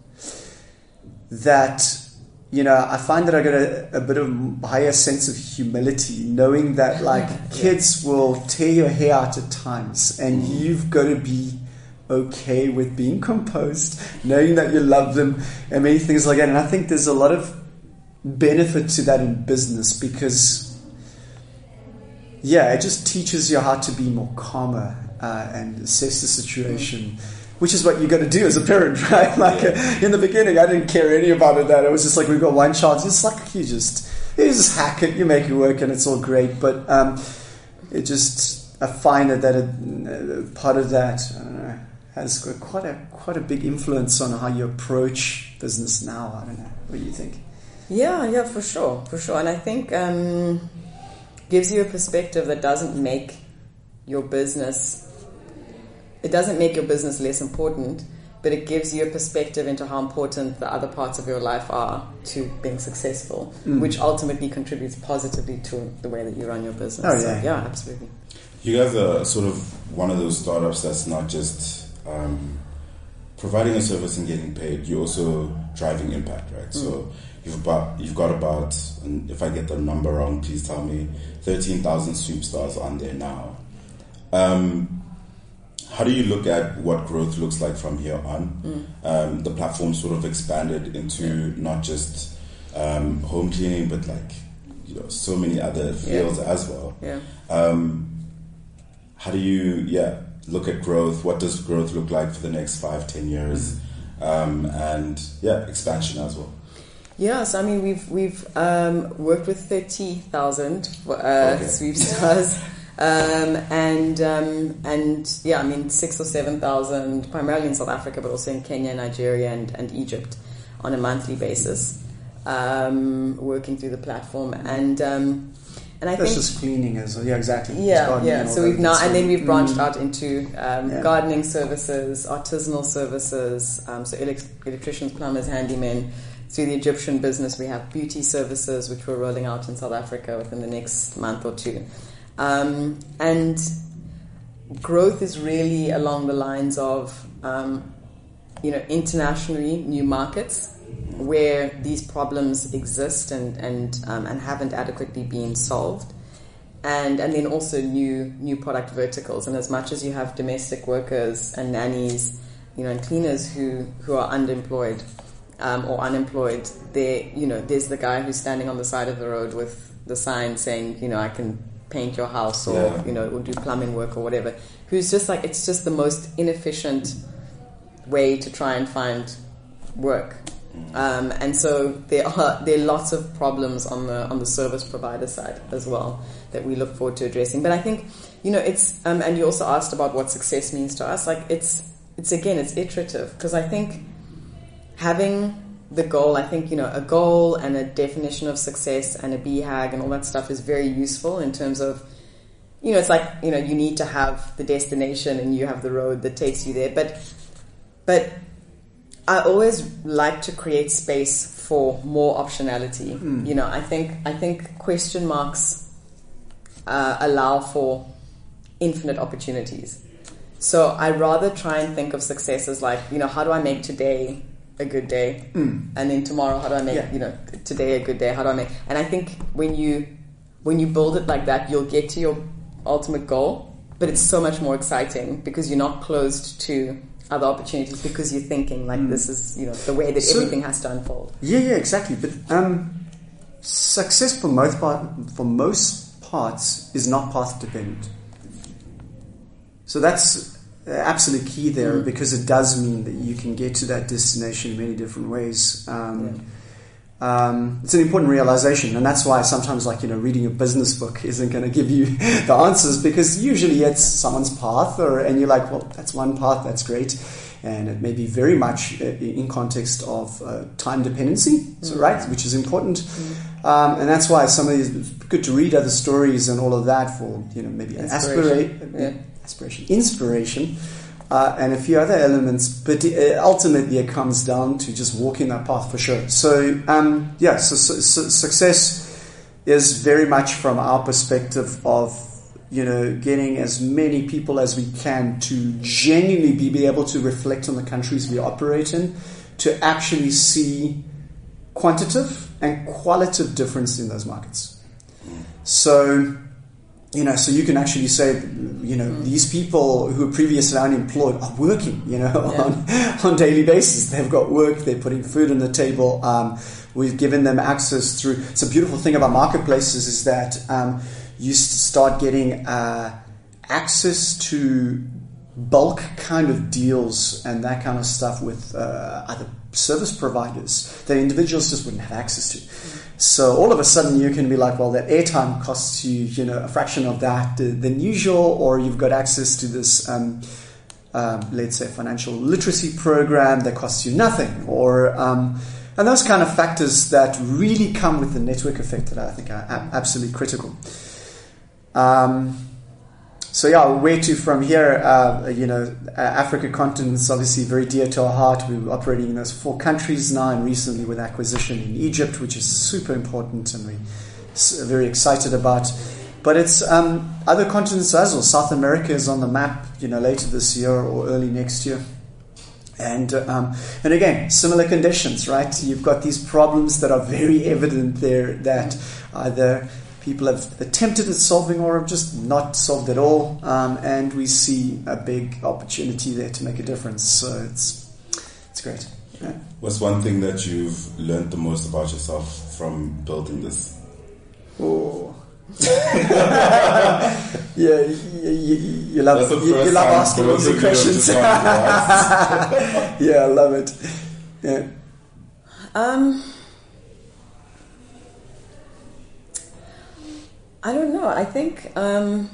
that, you know, I find that I get a, a bit of higher sense of humility, knowing that, like, yeah. kids will tear your hair out at times, and mm. you've got to be okay with being composed, knowing that you love them, and many things like that. And I think there's a lot of benefit to that in business, because, yeah, it just teaches you how to be more calmer uh, and assess the situation. Mm. Which is what you got to do as a parent, right? Like yeah. uh, in the beginning, I didn't care any about it. That it was just like, we've got one child. It's like you just you just hack it, you make it work, and it's all great. But um, it just I find that that it, uh, part of that I don't know, has got quite a quite a big influence on how you approach business now. I don't know. What do you think? Yeah, yeah, for sure, for sure. And I think um, gives you a perspective that doesn't make your business. it doesn't make your business less important, but it gives you a perspective into how important the other parts of your life are to being successful, mm. which ultimately contributes positively to the way that you run your business. Oh, yeah. So, yeah, absolutely. You guys are sort of one of those startups that's not just um, providing a service and getting paid, you're also driving impact, right? Mm. So you've about, you've got about, and if I get the number wrong, please tell me, thirteen thousand Sweepstars on there now. Um, How do you look at what growth looks like from here on? Mm. Um, the platform sort of expanded into yeah. not just um, home cleaning, but like you know, so many other fields yeah. as well. Yeah. Um, how do you, yeah, look at growth? What does growth look like for the next five, ten years? Mm. Um, and yeah, expansion as well. Yeah, so I mean, we've we've um, worked with thirty thousand uh, okay. Sweepstars. Um, and um, and yeah, I mean six or seven thousand, primarily in South Africa, but also in Kenya, Nigeria, and, and Egypt, on a monthly basis, um, working through the platform. And um, and I that's think just cleaning as well. Yeah, exactly. Yeah, yeah. So we've now, and then we've branched mm. out into um, yeah. gardening services, artisanal services, um, so elect- electricians, plumbers, handymen. Through the Egyptian business, we have beauty services, which we're rolling out in South Africa within the next month or two. Um, and growth is really along the lines of, um, you know, internationally new markets where these problems exist and and um, and haven't adequately been solved, and and then also new new product verticals. And as much as you have domestic workers and nannies, you know, and cleaners who who are underemployed um, or unemployed, there you know, there's the guy who's standing on the side of the road with the sign saying, you know, I can paint your house or yeah. you know, or do plumbing work or whatever, who's just like, it's just the most inefficient way to try and find work. Um, and so there are there are lots of problems on the on the service provider side as well that we look forward to addressing. But I think, you know, it's um, and you also asked about what success means to us. Like it's it's again it's iterative, because I think having the goal, I think, you know, a goal and a definition of success and a B HAG and all that stuff is very useful in terms of, you know, it's like, you know, you need to have the destination and you have the road that takes you there. But, but I always like to create space for more optionality. Mm. You know, I think, I think question marks uh, allow for infinite opportunities. So I rather try and think of success as like, you know, how do I make today a good day, mm. and then tomorrow how do I make yeah. you know today a good day? How do I make? And I think when you when you build it like that, you'll get to your ultimate goal. But it's so much more exciting because you're not closed to other opportunities, because you're thinking like mm. this is, you know, the way that so, everything has to unfold. Yeah, yeah, exactly. But um, success for most part for most parts is not path dependent. So that's absolute key there, mm. because it does mean that you can get to that destination in many different ways. Um, yeah. um, it's an important realization, and that's why sometimes, like, you know, reading a business book isn't going to give you the answers, because usually it's someone's path, or and you're like, well, that's one path, that's great, and it may be very much in context of uh, time dependency, mm. so right, which is important, mm. um, and that's why some of these it's good to read other stories and all of that for, you know, maybe an aspiration. Yeah. Aspiration, inspiration, uh, and a few other elements, but uh, ultimately it comes down to just walking that path for sure. So, um, yeah, so, so, so success is very much from our perspective of, you know, getting as many people as we can to genuinely be, be able to reflect on the countries we operate in, to actually see quantitative and qualitative difference in those markets. So, you know, so you can actually say, you know, mm. these people who are previously unemployed are working, you know, yeah. on on daily basis. They've got work, they're putting food on the table. Um, we've given them access through. It's a beautiful thing about marketplaces is that um, you start getting uh, access to bulk kind of deals and that kind of stuff with uh, other service providers that individuals just wouldn't have access to. Mm. So all of a sudden you can be like, well, that airtime costs you, you know, a fraction of that than usual, or you've got access to this, um, um, let's say, financial literacy program that costs you nothing, or um, and those kind of factors that really come with the network effect that I think are a- absolutely critical. Um, so yeah, where to from here? Uh, you know, uh, Africa continent is obviously very dear to our heart. We're operating in those four countries now, and recently with acquisition in Egypt, which is super important, and we're s- very excited about. But it's um, other continents as well. South America is on the map, you know, later this year or early next year. And um, and again, similar conditions, right? You've got these problems that are very evident there that either people have attempted at solving or have just not solved at all. Um, and we see a big opportunity there to make a difference. So it's it's great. Yeah. What's one thing that you've learned the most about yourself from building this? Oh. yeah, you, you, you love you, you love asking easy questions. Yeah, I love it. Yeah. Um, I don't know. I think um,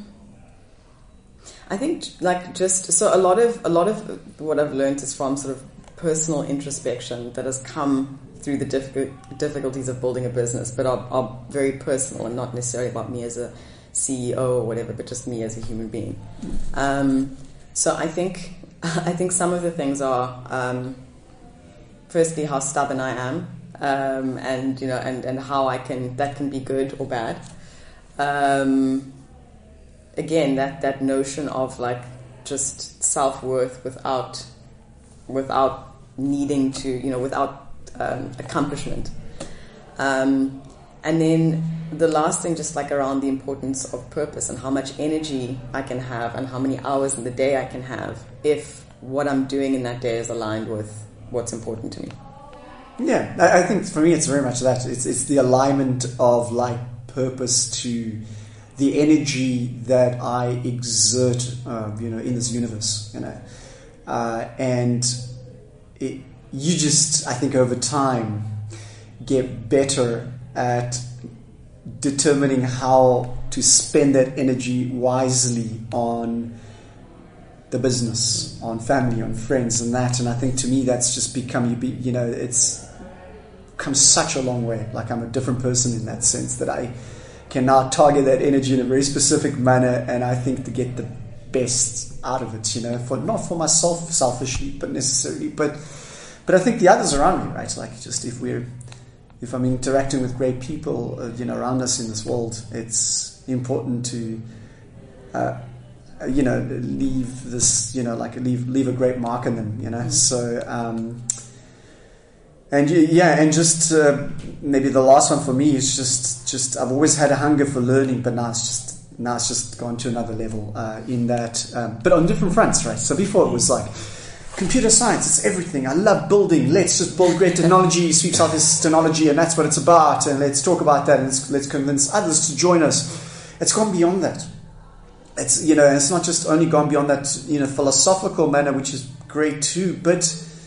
I think like just so a lot of a lot of what I've learned is from sort of personal introspection that has come through the difficult, difficulties of building a business, but are, are very personal and not necessarily about me as a C E O or whatever, but just me as a human being. Um, so I think I think some of the things are um, firstly how stubborn I am, um, and you know, and, and how I can that can be good or bad. Um, again, that, that notion of like just self-worth without without needing to, you know, without Um, accomplishment. Um, and then the last thing, just like around the importance of purpose and how much energy I can have and how many hours in the day I can have if what I'm doing in that day is aligned with what's important to me. Yeah, I, I think for me it's very much that. It's it's the alignment of like purpose to the energy that I exert, uh, you know, in this universe, you know, uh, and it. You just, I think, over time, get better at determining how to spend that energy wisely on the business, on family, on friends, and that. And I think to me, that's just become, you, be, you know, it's come such a long way. Like I'm a different person in that sense that I can now target that energy in a very specific manner, and I think to get the best out of it, you know, for not for myself selfishly, but necessarily, but. But I think the others around me, right? Like just if we're, if I'm interacting with great people, uh, you know, around us in this world, it's important to, uh, you know, leave this, you know, like leave leave a great mark in them, you know. Mm-hmm. So, um, and yeah, and just uh, maybe the last one for me is just just I've always had a hunger for learning, but now it's just now it's just gone to another level uh, in that, um, but on different fronts, right? So before it was like. Computer science, it's everything. I love building. Let's just build great technology, Sweep South is technology, and that's what it's about. And let's talk about that, and let's, let's convince others to join us. It's gone beyond that. It's you know, it's not just only gone beyond that, you know, philosophical manner, which is great too. But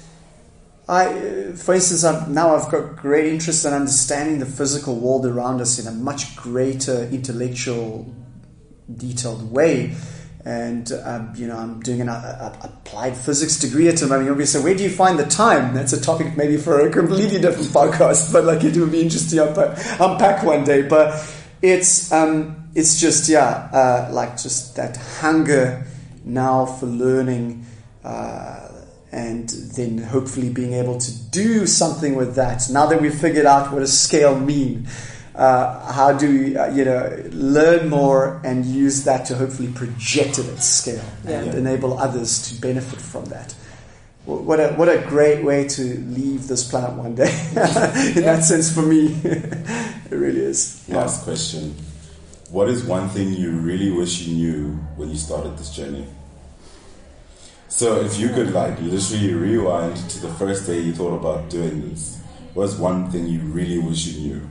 I, for instance, I've, now I've got great interest in understanding the physical world around us in a much greater intellectual, detailed way. And, um, you know, I'm doing an uh, applied physics degree at the moment. You'll be saying, where do you find the time? That's a topic maybe for a completely different podcast, but like it would be interesting to unpack, unpack one day. But it's um, it's just, yeah, uh, like just that hunger now for learning uh, and then hopefully being able to do something with that. Now that we've figured out what does scale mean. Uh, how do we, uh, you know, learn more and use that to hopefully project it at scale and yeah. enable others to benefit from that? What a what a great way to leave this planet one day. In yeah. that sense, for me, it really is. Yeah. Last question: what is one thing you really wish you knew when you started this journey? So, if you could like literally rewind to the first day you thought about doing this, what's one thing you really wish you knew?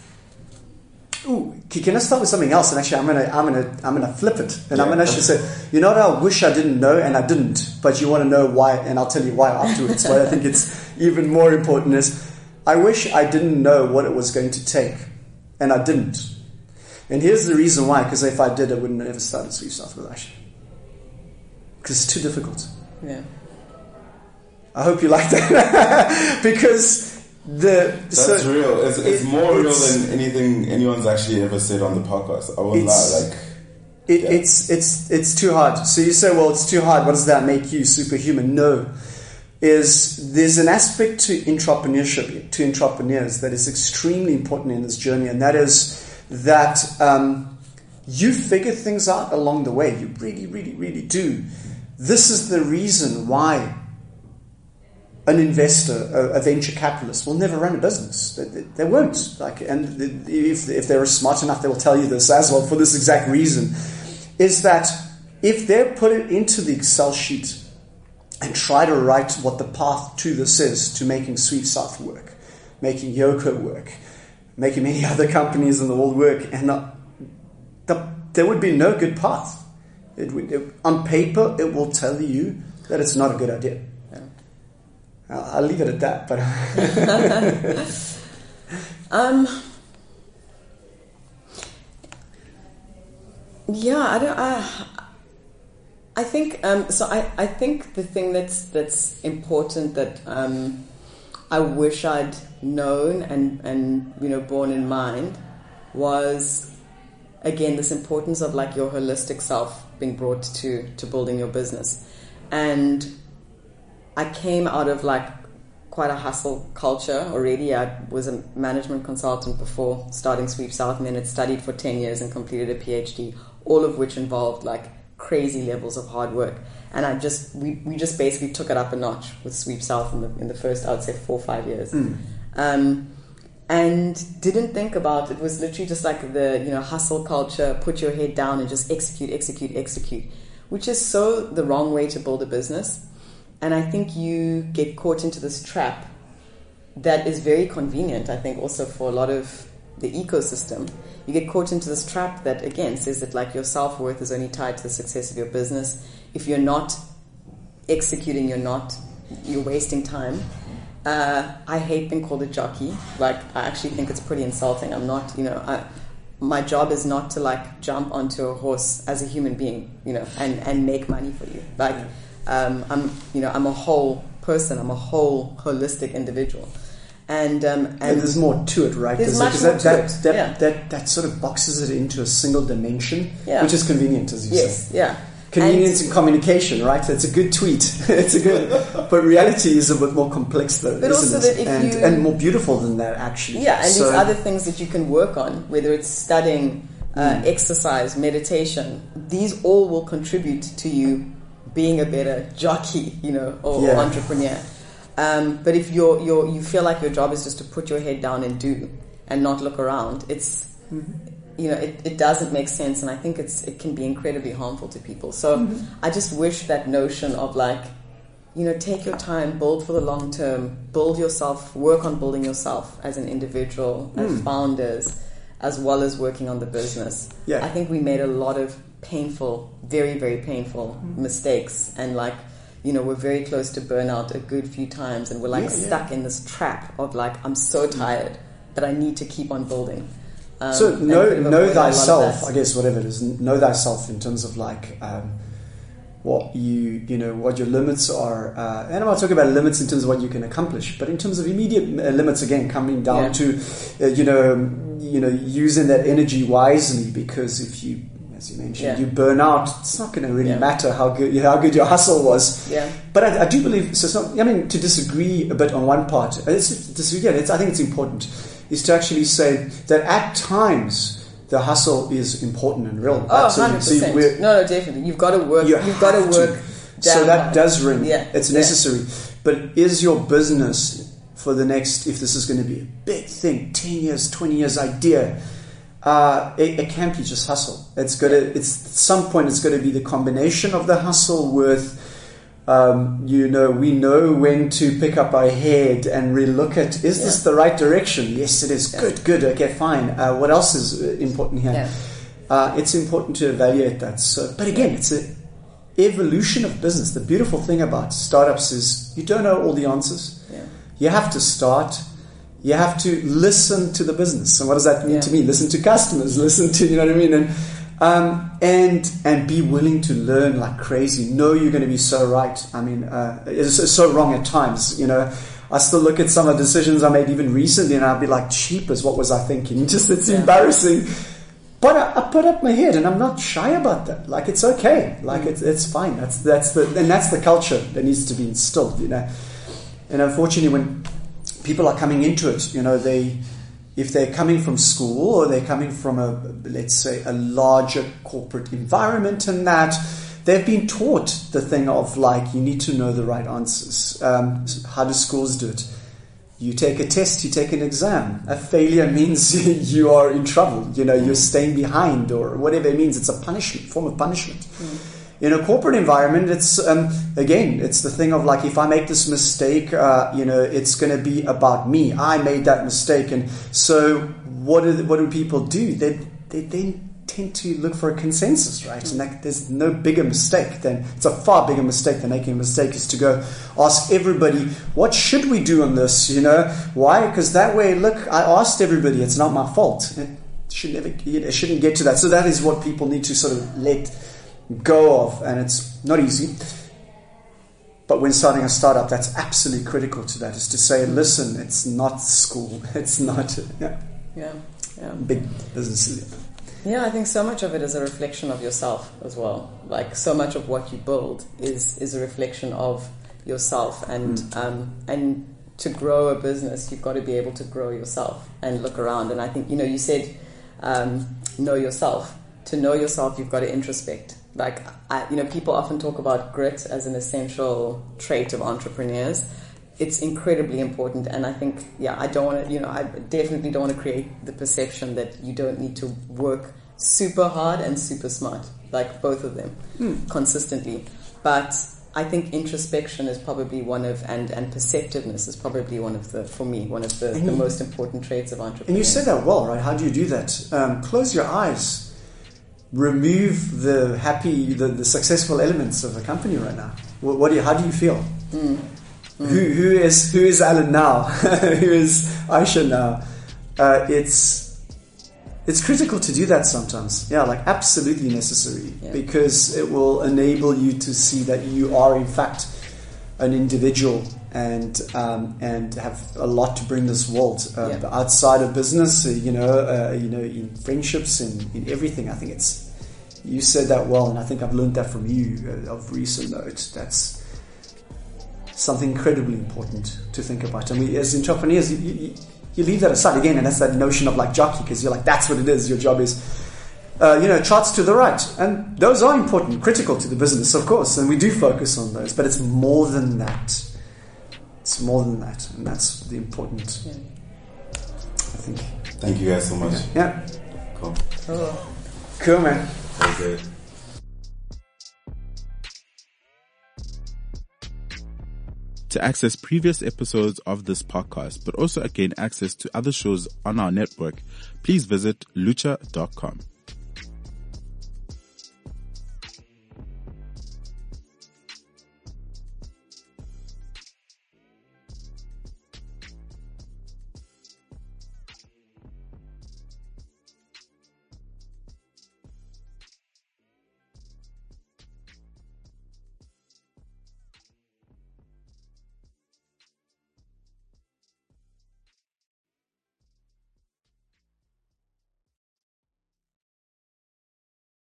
Ooh, can I start with something else? And actually, I'm gonna, I'm gonna, I'm gonna flip it, and yeah. I'm gonna actually say, you know what? I wish I didn't know, and I didn't. But you want to know why, and I'll tell you why afterwards. But I think it's even more important is, I wish I didn't know what it was going to take, and I didn't. And here's the reason why: because if I did, I wouldn't have ever started Sweep South with Ash. Because it's too difficult. Yeah. I hope you like that because. The, That's so real. It's, it's it, more it's, real than anything anyone's actually ever said on the podcast. I won't lie. Like, It, yeah. It's it's it's too hard. So you say, well, it's too hard. What does that make you superhuman? No, is there's an aspect to entrepreneurship, to entrepreneurs, that is extremely important in this journey, and that is that um, you figure things out along the way. You really, really, really do. This is the reason why an investor, a, a venture capitalist, will never run a business. They, they, they won't. Like, and if if they're smart enough, they will tell you this as well. For this exact reason, is that if they put it into the Excel sheet and try to write what the path to this is, to making Sweep South work, making Yoco work, making many other companies in the world work, and not, the, there would be no good path. It would, it, on paper, it will tell you that it's not a good idea. Yeah. I'll, I'll leave it at that. But um, yeah, I don't. I, I think um, so. I, I think the thing that's that's important that um, I wish I'd known and and you know borne in mind was, again, this importance of like your holistic self being brought to to building your business. And I came out of like quite a hustle culture already. I was a management consultant before starting Sweep South, and then had studied for ten years and completed a PhD, all of which involved like crazy levels of hard work. And I just we, we just basically took it up a notch with Sweep South in the in the first, I would say, four or five years. Mm. Um, and didn't think about it. Was literally just like the you know hustle culture, put your head down and just execute, execute, execute, which is so the wrong way to build a business. And I think you get caught into this trap that is very convenient, I think, also for a lot of the ecosystem. You get caught into this trap that, again, says that like your self-worth is only tied to the success of your business. If you're not executing, you're not, you're wasting time. Uh, I hate being called a jockey. Like, I actually think it's pretty insulting. I'm not, you know, I, my job is not to like jump onto a horse as a human being, you know, and, and make money for you. Like, um, I'm, you know, I'm a whole person. I'm a whole holistic individual. And, um, and, and there's more to it, right? There's much more that, to that, it. That, yeah. that, that sort of boxes it into a single dimension, yeah. which is convenient, as you yes, say. yeah. Convenience and, in communication, right? It's a good tweet. It's a good, but reality is a bit more complex, though, but isn't also it? That if and, you, and more beautiful than that, actually. Yeah, and so, there's other things that you can work on, whether it's studying, uh, mm. exercise, meditation. These all will contribute to you being a better jockey, you know, or, yeah. or entrepreneur. Um, but if you're, you're, you feel like your job is just to put your head down and do and not look around, it's, mm-hmm. you know, it, it doesn't make sense. And I think it's, it can be incredibly harmful to people. So mm-hmm. I just wish that notion of like, you know, take your time, build for the long term, build yourself, work on building yourself as an individual, mm. as founders, as well as working on the business. Yeah. I think we made a lot of painful, very, very painful mm. mistakes, and like, you know, we're very close to burnout a good few times, and we're like yeah, stuck yeah. in this trap of like, I'm so tired, but I need to keep on building. Um, so know know thyself, I guess, whatever it is, know thyself in terms of like um, what you you know what your limits are, uh, and I'm not talking about limits in terms of what you can accomplish, but in terms of immediate limits, again, coming down yeah. to uh, you know you know using that energy wisely, because if you, as you mentioned, yeah. you burn out, it's not going to really yeah. matter how good how good your hustle was. Yeah. But I, I do believe, so it's not, I mean, to disagree a bit on one part, it's, disagree, yeah, it's, I think it's important, is to actually say that at times the hustle is important and real. Oh, absolutely. one hundred percent. So no, no, definitely. You've got to work. You you've got to work. To. So that does ring. Yeah. It's necessary. Yeah. But is your business for the next, if this is going to be a big thing, ten years, twenty years idea, uh, it, it can't be just hustle. It's got to, it's, at some point it's going to be the combination of the hustle with, um, you know, we know when to pick up our head and relook at, is yeah. this the right direction? Yes, it is. Yeah. Good, good. Okay, fine. Uh, what else is important here? Yeah. Uh, it's important to evaluate that. So, but again, it's an evolution of business. The beautiful thing about startups is you don't know all the answers. Yeah. You have to start. You have to listen to the business. And what does that mean yeah. to me? Listen to customers. Listen to, you know what I mean? And Um, and and be willing to learn like crazy. Know you're going to be so right. I mean, uh, it's, it's so wrong at times. You know, I still look at some of the decisions I made even recently, and I'll be like, "Cheapers, what was I thinking?" Just it's yeah. embarrassing. But I, I put up my head, and I'm not shy about that. Like, it's okay. Like, Mm. it's it's fine. That's that's the and that's the culture that needs to be instilled. You know, and unfortunately, when people are coming into it, you know, they if they're coming from school or they're coming from a let's say a larger corporate environment, and that they've been taught the thing of like you need to know the right answers. Um, how do schools do it? You take a test, you take an exam. A failure means you are in trouble. You know, you're staying behind or whatever it means. It's a punishment, form of punishment. Mm. In a corporate environment, it's, um, again, it's the thing of like, if I make this mistake, uh, you know, it's going to be about me. I made that mistake. And so what do, what do people do? They, they then tend to look for a consensus, right? And like, there's no bigger mistake than, it's a far bigger mistake than making a mistake is to go ask everybody, what should we do on this? You know, why? Because that way, look, I asked everybody, it's not my fault. It should never, it shouldn't get to that. So that is what people need to sort of let go of, and it's not easy. But when starting a startup, that's absolutely critical to that, is to say, listen, it's not school. It's not, yeah, Yeah, yeah. big business. Yeah, I think so much of it is a reflection of yourself as well. Like, so much of what you build is is a reflection of yourself, and mm. um, and to grow a business, you've got to be able to grow yourself and look around. And I think, you know, you said um, know yourself. To know yourself, you've got to introspect. Like, I, you know, people often talk about grit as an essential trait of entrepreneurs. It's incredibly important, and I think, yeah, I don't want to, you know, I definitely don't want to create the perception that you don't need to work super hard and super smart, like both of them, mm. consistently. But I think introspection is probably one of, and, and perceptiveness is probably one of the, for me, one of the, the you, most important traits of entrepreneurs. And you said that well, right? How do you do that? Um, close your eyes. Remove the happy, the, the successful elements of a company right now. What, what do you, how do you feel? Mm. Mm. Who who is who is Alan now? Who is Aisha now? Uh, it's it's critical to do that sometimes. Yeah, like absolutely necessary, yeah. Because it will enable you to see that you are in fact an individual and um, and have a lot to bring this world uh, yeah. outside of business. Uh, you know, uh, you know, in friendships and in everything. I think it's you said that well, and I think I've learned that from you uh, of recent note. That's something incredibly important to think about. And we, as entrepreneurs, you, you, you leave that aside again, and that's that notion of like jockey, because you're like, that's what it is. Your job is, uh, you know, charts to the right, and those are important, critical to the business, of course, and we do focus on those. But it's more than that. It's more than that, and that's the important. Yeah. I think. Thank you guys so much. Yeah. yeah. Cool. Cool. Cool, man. Very good. To access previous episodes of this podcast, but also gain access to other shows on our network, please visit lucha dot com.